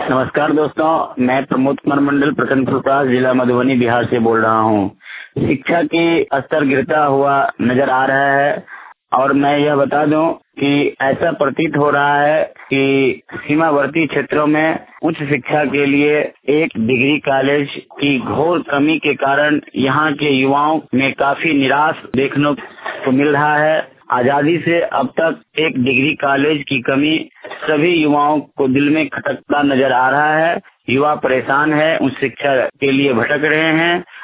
नमस्कार दोस्तों, मैं प्रमोद कुमार मंडल, प्रखंड फुलपरास, जिला मधुबनी, बिहार से बोल रहा हूँ। शिक्षा की स्तर गिरता हुआ नजर आ रहा है और मैं यह बता दूं कि ऐसा प्रतीत हो रहा है कि सीमावर्ती क्षेत्रों में उच्च शिक्षा के लिए एक डिग्री कॉलेज की घोर कमी के कारण यहाँ के युवाओं में काफी निराश देखने को मिल रहा है। आजादी से अब तक एक डिग्री कॉलेज की कमी सभी युवाओं को दिल में खटकता नजर आ रहा है। युवा परेशान है, उच्च शिक्षा के लिए भटक रहे हैं।